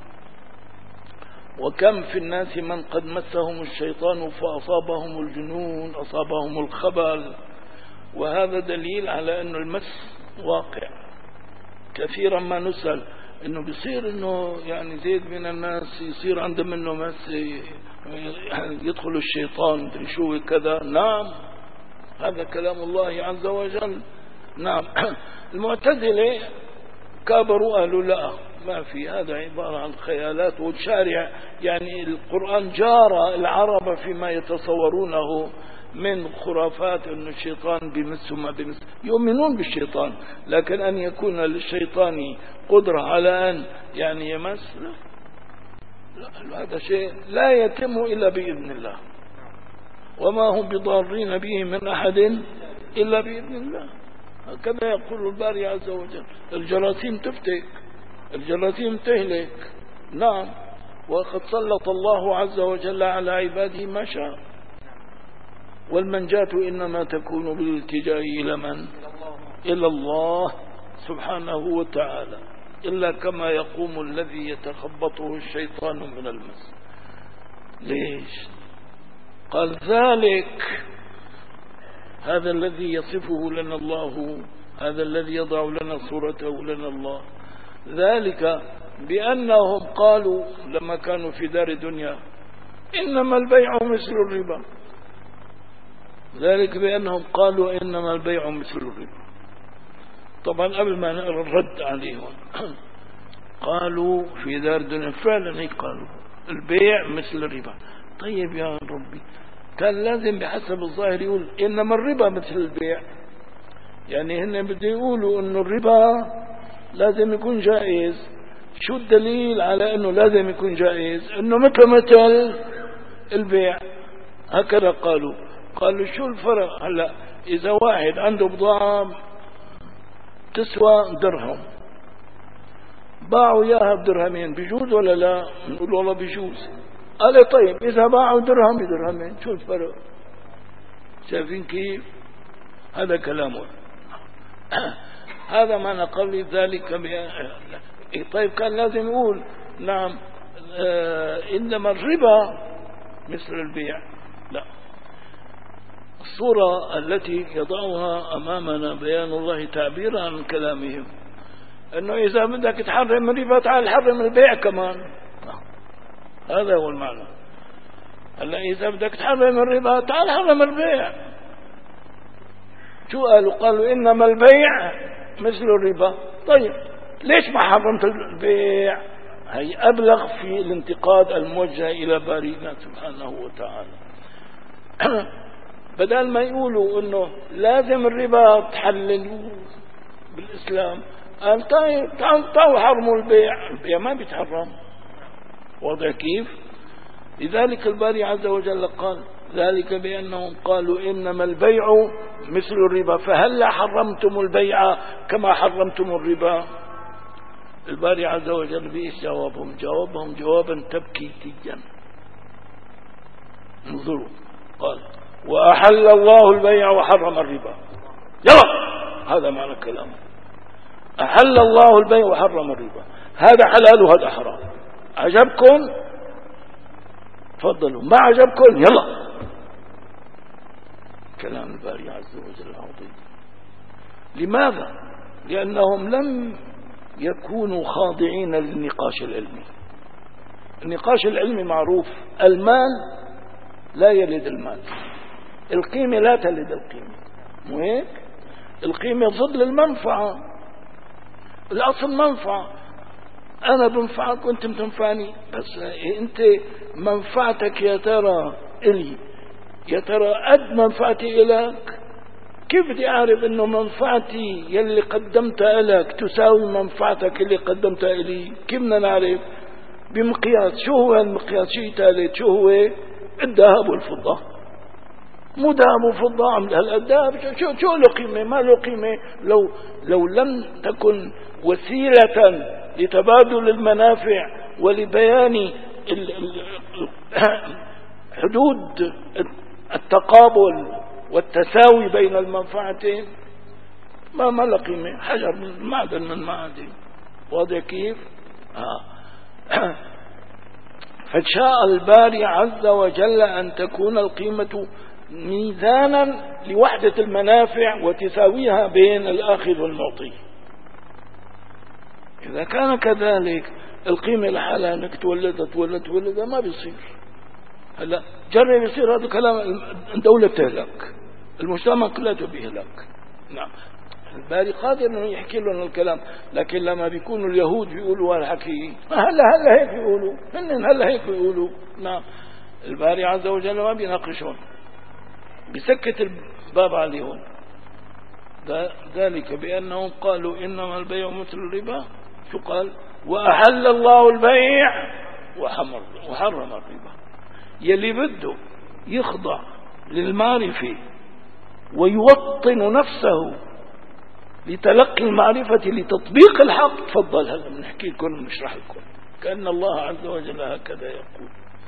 A: وكم في الناس من قد مسهم الشيطان فأصابهم الجنون، أصابهم الخبل. وهذا دليل على أن المس واقع. كثيرا ما نسأل أنه بيصير أنه يعني زيد من الناس يصير عنده منه مس يدخل الشيطان شو كذا. نعم، هذا كلام الله عز وجل. نعم. المعتزلة كابروا قالوا لا، ما في، هذا عبارة عن خيالات. والشارع يعني القرآن جار العرب فيما يتصورونه من خرافات أن الشيطان بمس وما بمس. يؤمنون بالشيطان، لكن أن يكون للشيطان قدرة على أن يعني يمس، لا, لا هذا شيء لا يتم إلا بإذن الله، وما هم بضارين به من أحد إلا بإذن الله. هكذا يقول الباري عز وجل. الجراثيم تفتك، الجراثيم تهلك. نعم. وقد سلط الله عز وجل على عباده ما شاء. والمنجاة إنما تكون بالالتجاء إلى من؟ إلى الله سبحانه وتعالى. إلا كما يقوم الذي يتخبطه الشيطان من المس. ليش قال ذلك؟ هذا الذي يصفه لنا الله، هذا الذي يضع لنا صورته لنا الله. ذلك بأنهم قالوا لما كانوا في دار الدنيا إنما البيع مثل الربا. ذلك بأنهم قالوا إنما البيع مثل الربا. طبعا قبل ما نقرأ الرد عليهم قالوا في دار الدنيا فعلا هيك قالوا البيع مثل الربا. طيب يا ربي، كان لازم بحسب الظاهر يقول إنما الربا مثل البيع. يعني هن بده يقولوا إنه الربا لازم يكون جائز. شو الدليل على إنه لازم يكون جائز؟ إنه مثل مثل البيع. هكذا قالوا. قالوا شو الفرق؟ هلا إذا واحد عنده بضاعة تسوى درهم، باعوا إياها بدرهمين، بيجوز ولا لا؟ نقول والله بيجوز. قال طيب إذا باعوا درهم بدرهمين شو الفرق؟ شايفين كيف؟ هذا كلامه. هذا ما نقل ذلك. طيب كان لازم يقول نعم آه إنما الربا مثل البيع. لا، الصورة التي يضعها أمامنا بيان الله تعبيرا عن كلامهم أنه إذا بدك تحرم الربا تعال حرم البيع كمان. هذا هو المعنى. هلا إذا بدك تحرم الربا تعال حرم البيع. شو قالوا؟ قالوا إنما البيع مثل الربا. طيب ليش ما حرمت البيع؟ هي أبلغ في الانتقاد الموجه إلى بارينا سبحانه وتعالى. بدل ما يقولوا إنه لازم الربا تحللوه بالإسلام، قال طيب تعالوا حرموا البيع. البيع ما بيتحرم. واضح كيف؟ لذلك الباري عز وجل قال ذلك بأنهم قالوا إنما البيع مثل الربا فهل حرمتم البيع كما حرمتم الربا؟ الباري عز وجل بإيش جوابهم؟ جوابهم جوابا تبكيتيا. انظروا، قال وأحل الله البيع وحرم الربا. يلا هذا معنى كلامه، أحل الله البيع وحرم الربا، هذا حلال وهذا حرام. عجبكم تفضلوا، ما عجبكم يلا. كلام الباري عز وجل عظيم. لماذا؟ لأنهم لم يكونوا خاضعين للنقاش العلمي. النقاش العلمي معروف، المال لا يلد المال، القيمة لا تلد القيمة، مو هيك؟ القيمة ضد المنفعة، الأصل منفعة، أنا بنفعك وأنت بتنفعني، بس أنت منفعتك يا ترى إلي، يا ترى قد منفعتي إليك؟ كيف بدي أعرف إنه منفعتي يلي قدمتها لك تساوي منفعتك اللي قدمتها إلي؟ كيف بدنا نعرف؟ بمقياس. شو هو المقياس؟ شيء ثالث، شو هو؟ الذهب والفضة. مو ذهب وفضة عم هالذهب شو شو له قيمة؟ ما له قيمة لو لو لم تكن وسيلة لتبادل المنافع ولبيان حدود التقابل والتساوي بين المنفعتين، ما ما له قيمة. حجر من معدن من معدن، واضح كيف؟ آه. فشاء الباري عز وجل أن تكون القيمة ميزانا لوحدة المنافع وتساويها بين الآخذ والمعطي. إذا كان كذلك القيمة لحالها أنك تولد تولد تولد ما بيصير. هلا جرب يصير هذا الكلام، الدولة تهلك، المجتمع كله بيهلك. نعم الباري قادر انه يحكي لنا الكلام، لكن لما بيكونوا اليهود بيقولوا هالحكي هلا هلا هيك بيقولوا، هن هلا هيك بيقولوا. نعم الباري عز وجل ما بيناقشون، بسكت الباب عليهم، ذلك بأنهم قالوا إنما البيع مثل الربا. شو قال؟ وأحل الله البيع وحرم الربا. يلي بده يخضع للمعرفة ويوطن نفسه لتلقي المعرفة لتطبيق الحق، تفضل هلا بنحكي لكم ونشرح لكم، كأن الله عز وجل هكذا يقول.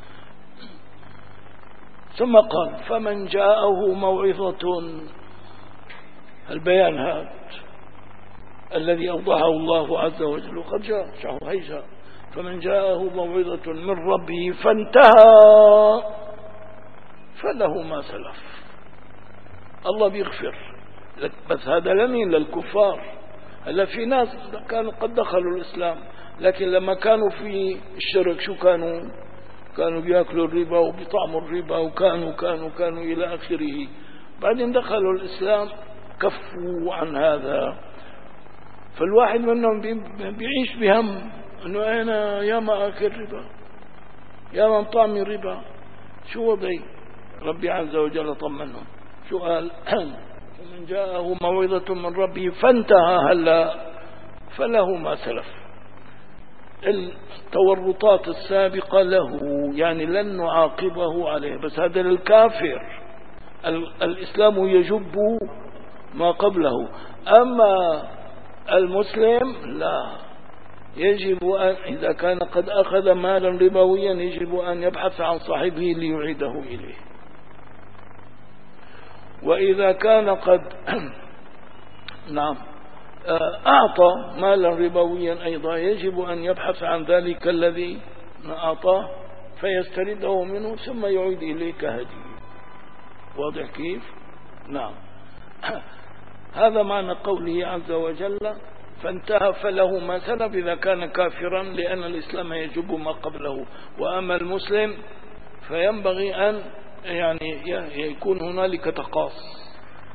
A: ثم قال فمن جاءه موعظة، البيان هذا الذي أوضحه الله عز وجل قد جاء، شعو هي جاء. فمن جاءه موعظة من ربه فانتهى فله ما سلف. الله بيغفر، بس هذا لمين؟ للكفار. هلا في ناس كانوا قد دخلوا الإسلام، لكن لما كانوا في الشرك شو كانوا؟ كانوا بياكلوا الربا وبيطعموا الربا وكانوا كانوا كانوا إلى آخره. بعدين دخلوا الإسلام كفوا عن هذا. فالواحد منهم بيعيش بهم أنه أنا يا ما أكل ربا، يا ما طعمي الربا، شو وضعي؟ ربي عز وجل طمنهم، شو قال؟ ومن جاءه موعظة من ربه فانتهى هلا فله ما سلف. التورطات السابقة له، يعني لن نعاقبه عليه، بس هذا للكافر. الإسلام يجب ما قبله، أما المسلم لا، يجب أن إذا كان قد أخذ مالا ربويا يجب أن يبحث عن صاحبه ليعيده إليه. وإذا كان قد نعم أعطى مالا ربويا أيضا يجب أن يبحث عن ذلك الذي أعطاه فيسترده منه ثم يعيد إليه كهدية. واضح كيف؟ نعم هذا معنى قوله عز وجل فانتهى فله ما سلف إذا كان كافرا، لأن الإسلام يجب ما قبله. وأما المسلم فينبغي أن يعني يكون هنالك تقاص،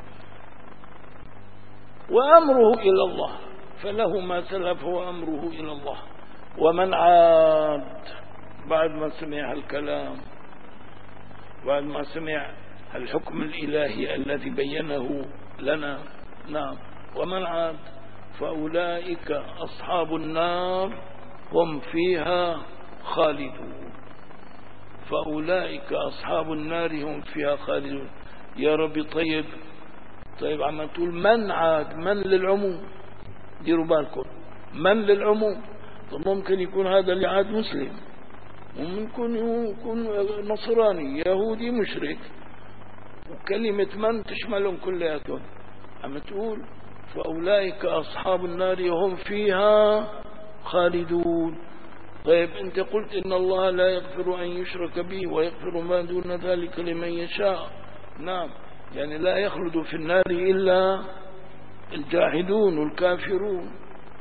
A: وأمره إلى الله، فله ما سلف وأمره إلى الله. ومن عاد بعد ما سمع الكلام، بعد ما سمع الحكم الإلهي الذي بينه لنا، نعم، ومن عاد فأولئك أصحاب النار هم فيها خالدون. فأولئك أصحاب النار هم فيها خالدون. يا ربي طيب طيب عم تقول من عاد، من للعموم، ديروا بالكم من للعموم. طب ممكن يكون هذا اللي عاد مسلم، وممكن يكون نصراني يهودي مشرك، وكلمة من تشملهم كلياتهم. عم تقول فأولئك أصحاب النار هم فيها خالدون. طيب أنت قلت إن الله لا يغفر أن يشرك به ويغفر ما دون ذلك لمن يشاء. نعم، يعني لا يخلد في النار إلا الجاحدون والكافرون.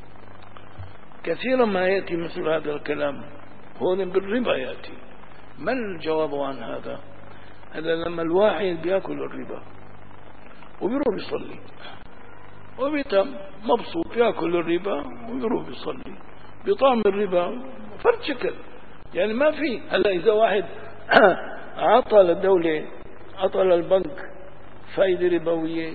A: كثيرا ما يأتي مثل هذا الكلام، هون بالربا يأتي. ما الجواب عن هذا؟ هذا لما الواحد بيأكل الربا وبيروح يصلي وبيتم مبسوط، يأكل الربا ويروح يصلي بطعم الربا، فرد شكل. يعني ما في. هلا إذا واحد عطى للدولة، عطى للبنك فائدة ربوية،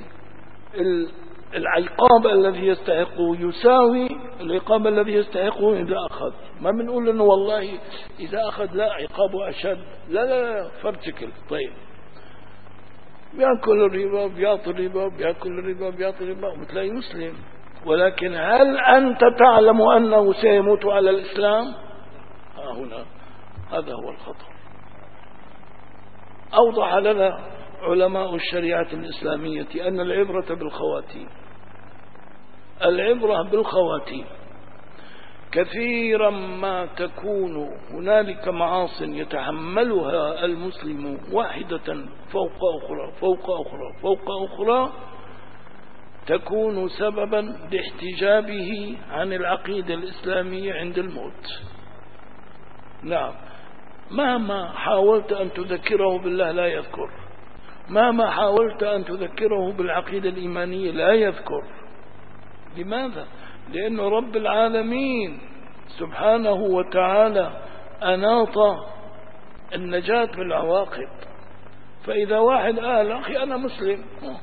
A: العقاب الذي يستحقه يساوي العقاب الذي يستحقه إذا أخذ. ما بنقول إنه والله إذا أخذ لا عقابه أشد، لا لا لا، فرد شكل. طيب بيأكل الربا، بيعطي الربا، بيأكل الربا، بيعطي الربا، وبتلاقي مسلم. ولكن هل أنت تعلم أنه سيموت على الإسلام؟ ها هنا هذا هو الخطر. أوضح لنا علماء الشريعة الإسلامية أن العبرة بالخواتيم، العبرة بالخواتيم. كثيرا ما تكون هنالك معاصٍ يتحملها المسلم واحدة فوق أخرى فوق أخرى فوق أخرى، تكون سببا لاحتجابه عن العقيدة الإسلامية عند الموت. نعم، مهما حاولت أن تذكره بالله لا يذكر، مهما حاولت أن تذكره بالعقيدة الإيمانية لا يذكر. لماذا؟ لأنه رب العالمين سبحانه وتعالى أناط النجاة من العواقب. فإذا واحد قال أخي أنا مسلم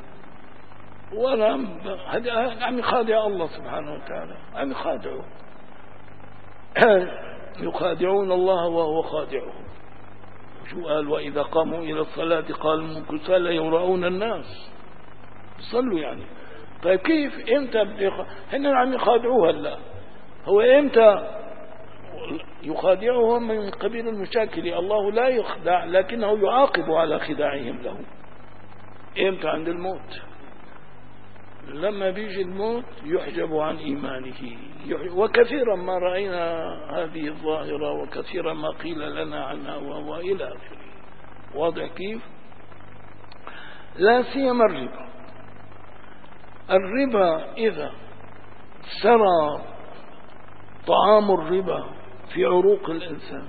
A: وأنا عم يخادع الله سبحانه وتعالى، عم يخادعه، يخادعون الله وهو خادعهم. شو قال؟ وإذا قاموا إلى الصلاة قالوا كسالى يراؤون الناس، صلوا يعني. طيب كيف امتى بدي هن عم يخادعوه؟ هلا هو امتى يخادعهم؟ من قبيل المشاكل. الله لا يخدع لكنه يعاقب على خداعهم له. امتى؟ عند الموت. لما بيجي الموت يحجب عن إيمانه. وكثيرا ما رأينا هذه الظاهرة، وكثيرا ما قيل لنا عنها وإلى آخره. واضح كيف؟ لا سيما الربا. الربا إذا سرى طعام الربا في عروق الإنسان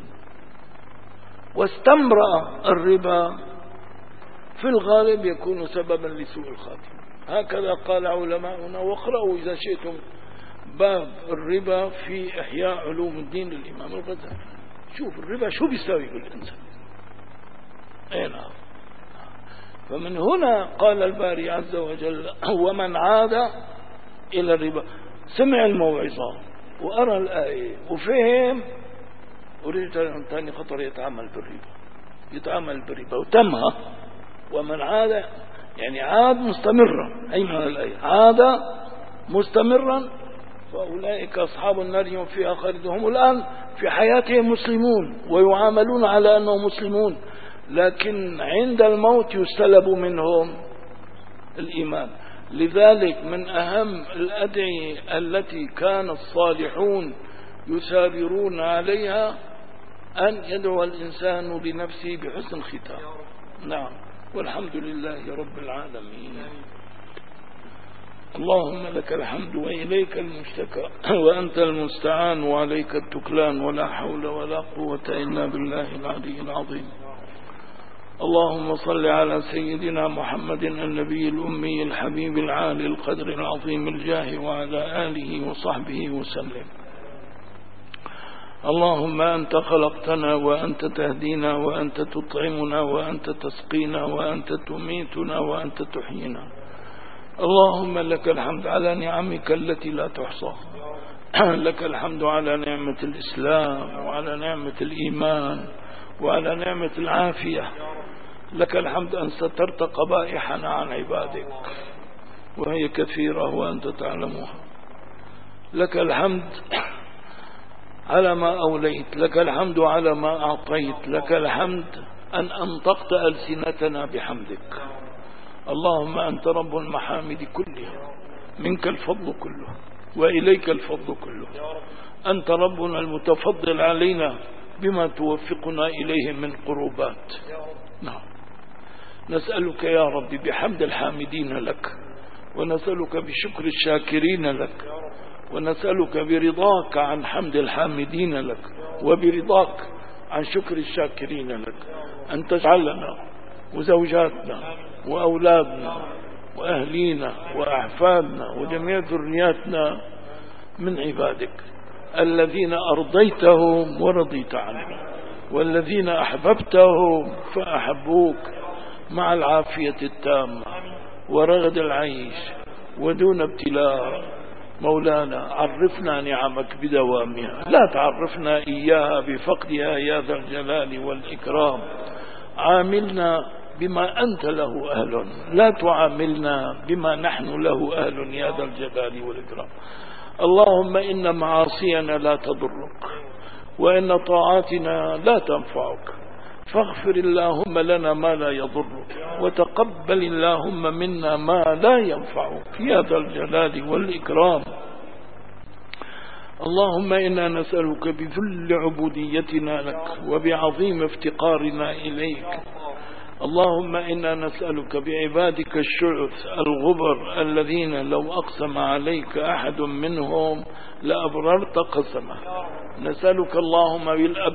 A: واستمرأ الربا، في الغالب يكون سببا لسوء الخاتمة. هكذا قال علماؤنا. واقرأوا إذا شئتم باب الربا في إحياء علوم الدين للإمام الغزالي. شوف الربا شو بيساوي بالإنسان. أي نعم. فمن هنا قال الباري عز وجل ومن عاد إلى الربا، سمع الموعظة وأرى الآية وفهم ورجع ثاني خطر يتعامل بالربا، يتعامل بالربا وتمها. ومن عاد يعني عاد مستمرا، أي من الآية عاد مستمرا، فأولئك أصحاب النار هم فيها خالدون. هم الآن في حياتهم مسلمون ويعاملون على أنهم مسلمون، لكن عند الموت يستلب منهم الإيمان. لذلك من أهم الأدعية التي كان الصالحون يثابرون عليها أن يدعو الإنسان لنفسه بحسن ختام. نعم، والحمد لله رب العالمين. اللهم لك الحمد وإليك المشتكى وأنت المستعان وعليك التكلان، ولا حول ولا قوة إلا بالله العلي العظيم. اللهم صل على سيدنا محمد النبي الأمي الحبيب العالي القدر العظيم الجاه وعلى آله وصحبه وسلم. اللهم أنت خلقتنا وأنت تهدينا وأنت تطعمنا وأنت تسقينا وأنت تميتنا وأنت تحيينا. اللهم لك الحمد على نعمك التي لا تحصى. لك الحمد على نعمة الإسلام وعلى نعمة الإيمان وعلى نعمة العافية. لك الحمد أن سترت قبائحنا عن عبادك وهي كثيرة وأنت تعلمها. لك الحمد على ما أوليت، لك الحمد على ما أعطيت، لك الحمد أن أنطقت ألسنتنا بحمدك. اللهم أنت رب المحامد كلها، منك الفضل كله وإليك الفضل كله. أنت ربنا المتفضل علينا بما توفقنا إليه من قربات. نعم، نسألك يا رب بحمد الحامدين لك، ونسألك بشكر الشاكرين لك، ونسألك برضاك عن حمد الحامدين لك، وبرضاك عن شكر الشاكرين لك، أن تجعلنا وزوجاتنا وأولادنا وأهلينا وأحفادنا وجميع ذرياتنا من عبادك الذين أرضيتهم ورضيت عنهم، والذين أحببتهم فأحبوك، مع العافية التامة ورغد العيش ودون ابتلاء. مولانا عرفنا نعمك بدوامها، لا تعرفنا إياها بفقدها يا ذا الجلال والإكرام. عاملنا بما أنت له أهل، لا تعاملنا بما نحن له أهل يا ذا الجلال والإكرام. اللهم إن معاصينا لا تضرك، وإن طاعاتنا لا تنفعك، فاغفر اللهم لنا ما لا يضرك، وتقبل اللهم منا ما لا ينفعك يا ذا الجلال والإكرام. اللهم إنا نسألك بذل عبوديتنا لك وبعظيم افتقارنا إليك. اللهم إنا نسألك بعبادك الشعث الغبر الذين لو أقسم عليك أحد منهم لأبررت قسمه. نسألك اللهم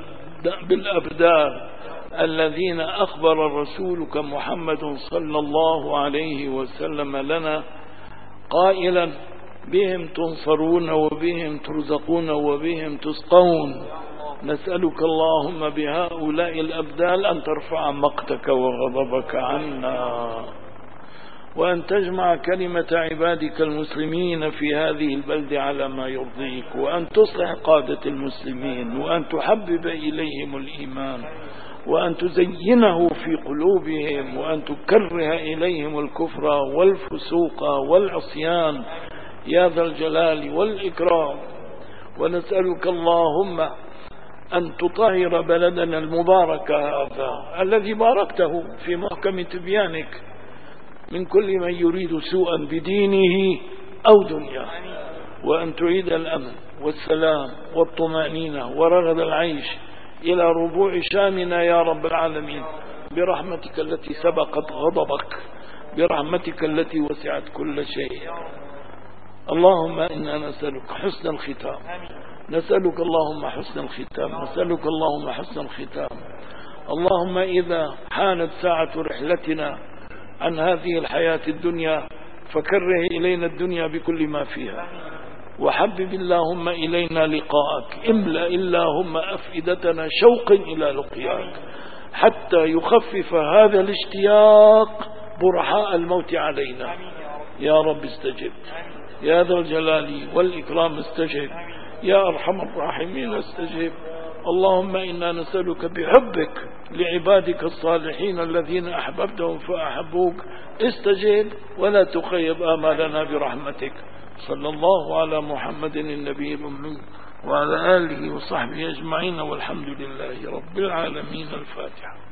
A: بالأبدال الذين أخبر رسولك محمد صلى الله عليه وسلم لنا قائلا بهم تنصرون وبهم ترزقون وبهم تسقون. نسألك اللهم بهؤلاء الأبدال أن ترفع مقتك وغضبك عنا، وأن تجمع كلمة عبادك المسلمين في هذه البلد على ما يرضيك، وأن تصلح قادة المسلمين، وأن تحبب إليهم الإيمان، وأن تزينه في قلوبهم، وأن تكره إليهم الكفر والفسوق والعصيان يا ذا الجلال والإكرام. ونسألك اللهم أن تطهر بلدنا المبارك هذا الذي باركته في محكم تبيانك من كل من يريد سوءا بدينه أو دنياه، وأن تعيد الأمن والسلام والطمأنينة ورغد العيش إلى ربوع شامنا يا رب العالمين، برحمتك التي سبقت غضبك، برحمتك التي وسعت كل شيء. اللهم إنا نسألك حسن الختام، نسألك اللهم حسن الختام، نسألك اللهم حسن الختام. اللهم إذا حانت ساعة رحلتنا عن هذه الحياة الدنيا فكره إلينا الدنيا بكل ما فيها، وحبب اللهم إلينا لقاءك، املأ اللهم أفئدتنا شوقا إلى لقياك، حتى يخفف هذا الاشتياق برحاء الموت علينا. يا رب استجب، يا ذا الجلال والإكرام استجب، يا أرحم الراحمين استجب. اللهم إنا نسألك بحبك لعبادك الصالحين الذين أحببتهم فأحبوك، استجب ولا تخيب آمالنا برحمتك. صلى الله على محمد النبي الأمي وعلى آله وصحبه أجمعين، والحمد لله رب العالمين. الفاتحة.